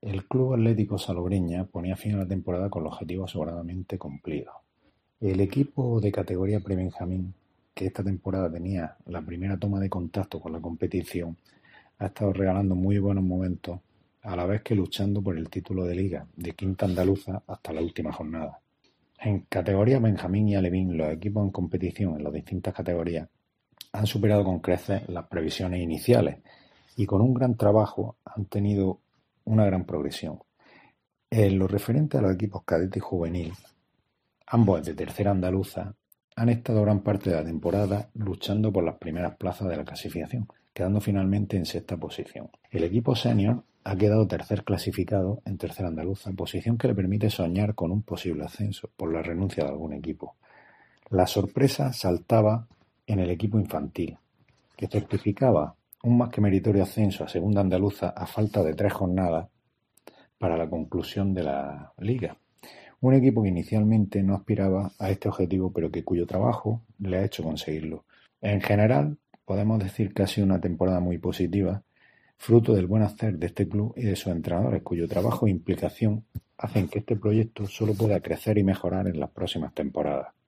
El Club Atlético Salobreña ponía fin a la temporada con los objetivos sobradamente cumplidos. El equipo de categoría prebenjamín, que esta temporada tenía la primera toma de contacto con la competición, ha estado regalando muy buenos momentos, a la vez que luchando por el título de Liga de Quinta Andaluza hasta la última jornada. En categoría Benjamín y Alevín, los equipos en competición en las distintas categorías han superado con creces las previsiones iniciales y con un gran trabajo han tenido una gran progresión. En lo referente a los equipos cadete y juvenil, ambos de tercera andaluza, han estado gran parte de la temporada luchando por las primeras plazas de la clasificación, quedando finalmente en sexta posición. El equipo senior ha quedado tercer clasificado en tercera andaluza, posición que le permite soñar con un posible ascenso por la renuncia de algún equipo. La sorpresa saltaba en el equipo infantil, que certificaba un más que meritorio ascenso a segunda andaluza a falta de 3 jornadas para la conclusión de la liga. Un equipo que inicialmente no aspiraba a este objetivo, pero cuyo trabajo le ha hecho conseguirlo. En general, podemos decir que ha sido una temporada muy positiva, fruto del buen hacer de este club y de sus entrenadores, cuyo trabajo e implicación hacen que este proyecto solo pueda crecer y mejorar en las próximas temporadas.